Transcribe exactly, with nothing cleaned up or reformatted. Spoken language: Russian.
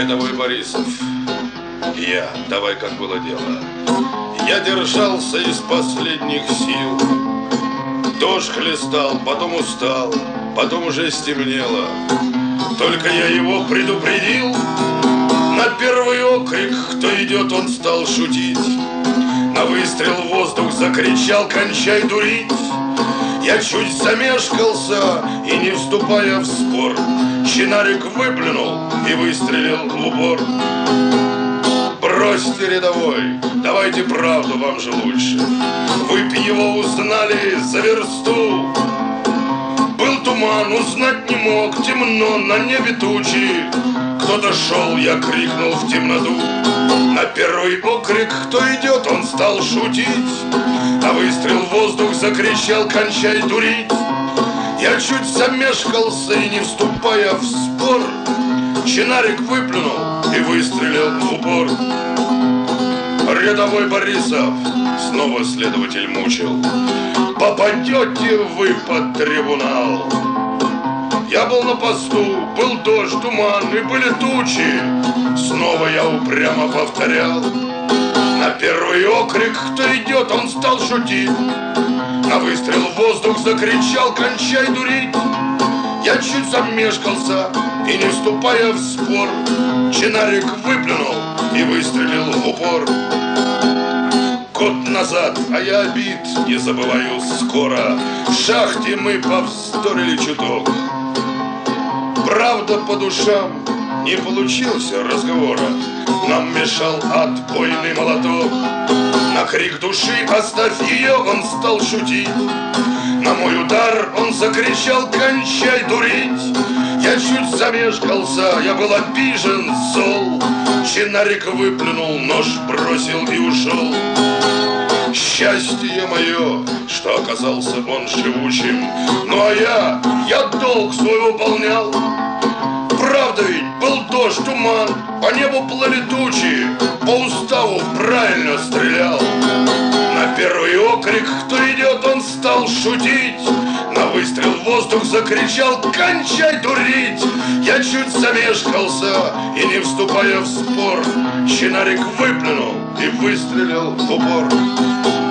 Рядовой Борисов. Я. Давай, как было дело. Я держался из последних сил. Дождь хлестал, потом устал, потом уже стемнело. Только я его предупредил. На первый окрик, кто идет, он стал шутить. На выстрел в воздух закричал: кончай дурить. Я чуть замешкался и, не вступая в спор, чинарик выплюнул и выстрелил в упор. Бросьте, рядовой, давайте правду, вам же лучше. Вы б его узнали за версту. Был туман, узнать не мог, темно, на небе тучи. Кто-то шел, я крикнул в темноту. На первый окрик, кто идет, он стал шутить. На выстрел в воздух закричал: кончай дурить. Я чуть замешкался и, не вступая в спор, чинарик выплюнул и выстрелил в упор. Рядовой Борисов, снова следователь мучил, попадете вы под трибунал. Я был на посту, был дождь, туман и были тучи. Снова я упрямо повторял. На первый окрик, кто идет, он стал шутить. На выстрел в воздух закричал: кончай дурить. Я чуть замешкался и, не вступая в спор, чинарик выплюнул и выстрелил в упор. Год назад, а я обид не забываю скоро, в шахте мы повздорили чуток. Правда, по душам не получился разговора. Нам мешал отбойный молоток. На крик души: оставь ее, он стал шутить. На мой удар он закричал: кончай дурить. Я чуть замешкался, я был обижен, зол. Чинарик выплюнул, нож бросил и ушел. Счастье мое, что оказался он живучим. Ну а я, я долг свой выполнял. Правда ведь, был дождь, туман, по небу плыли тучи. По уставу правильно стрелял. На первый окрик, кто идет, он стал шутить. На выстрел в воздух закричал: кончай дурить. Я чуть замешкался и, не вступая в спор, чинарик выплюнул и выстрелил в упор.